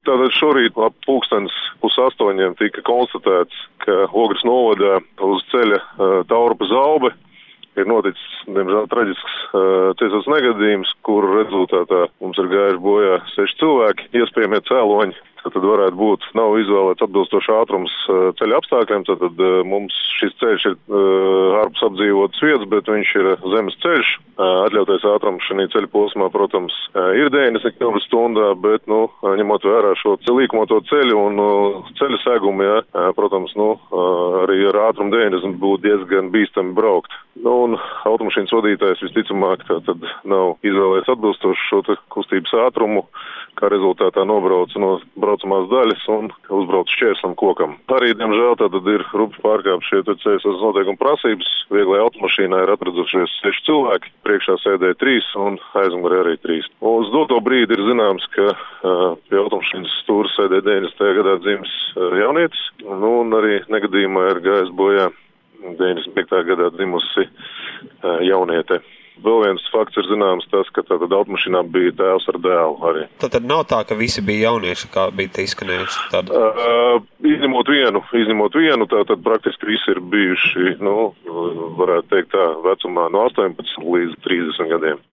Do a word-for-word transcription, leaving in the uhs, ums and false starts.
Tātad šorīt ap pulkstens pusastoņiem tika konstatēts, ka Ogres novadā uz ceļa Taurupa Zaube ir noticis, diemžēl, traģisks ceļsats negadījums, kuru rezultātā mums ir gājuši bojā seši cilvēki, iespējamie cēloņi. Tad varētu būt, nav izvēlēts atbilstošs ātrums ceļa apstākļiem, tad mums šis ceļš ir ārpus apdzīvotas vietas, bet viņš ir zemes ceļš. Atļautais ātrums šajā ceļa posmā, protams, ir deviņdesmit kilometru stundā, bet, nu, ņemot vērā šo līkumoto ceļu un ceļa segumu, jā, protams, nu, arī ar ātrumu deviņdesmit būtu diezgan bīstami braukt. Nu, un automašīnas vadītājs visticamāk tad nav izvēlējies atbilstoši šo kustības ātrumu, kā rezultātā nobrauca no braucamās daļas un uzbrauca šķērslam kokam. Arī, diemžēl, tātad ir rupi pārkāpti šie ceļu satiksmes noteikumu prasības. Vieglajā automašīnā ir atradušies seši cilvēki, priekšā sēdēja trīs un aizmugurē arī trīs. Uz doto brīdi ir zināms, ka uh, pie automašīnas stūra sēdēja deviņdesmitajā gadā dzimis uh, jaunietis, nu, un arī negadījumā ir gājis bojā deviņdesmit piektajā gadā dzimusi uh, jauniete. Vēl viens fakts ir zināms tas, ka tātad automašīnā bija tēvs ar dēlu arī. Tad nav tā, ka visi bija jaunieši, kā bija te izskanējuši? Tad... Uh, izņemot vienu, izņemot vienu, tātad praktiski visi ir bijuši, nu, varētu teikt tā, vecumā no astoņpadsmit līdz trīsdesmit gadiem.